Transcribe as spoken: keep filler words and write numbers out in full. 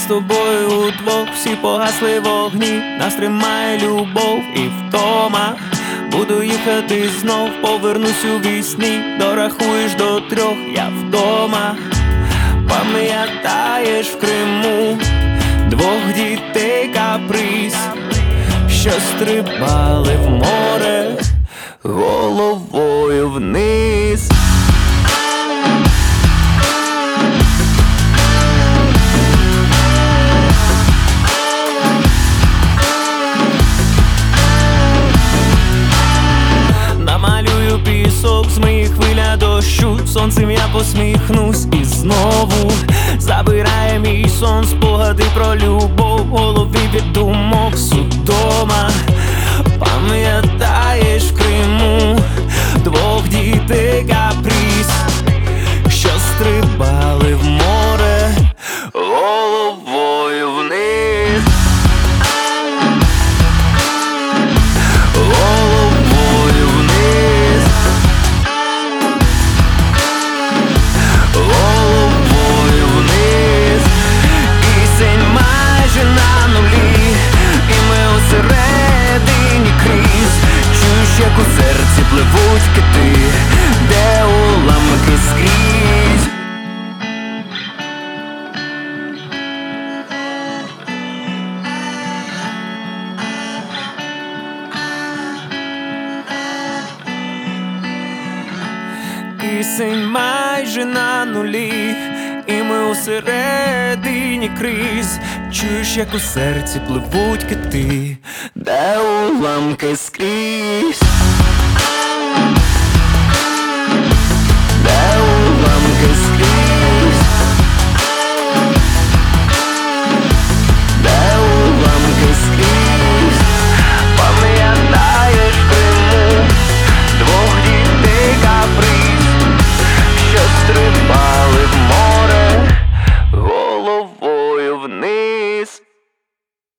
тобою удвох, всі погасли вогні, нас тримає любов і втома. Буду їхати знов, повернусь у вісні, дорахуєш до трьох, я вдома. Пам'ятаєш в Криму двох дітей каприз, що стрибали в море головою вниз. Намалюю пісок, змиє хвиля дощу, сонцем я посміхнусь і знову забирає мій сон спогади про любов, в голові від думок судома. Пам'ятаєш в Криму двох дітей каприз, що стрибали в море головою вниз. Головою вниз. Головою вниз. Кисень майже на нулі, і ми усередині крізь. Чуєш, як у серці пливуть кити, де уламки скрізь. Кисень майже на нулі, і ми усередині крізь. Чуєш, як у серці пливуть кити, де уламки скрізь.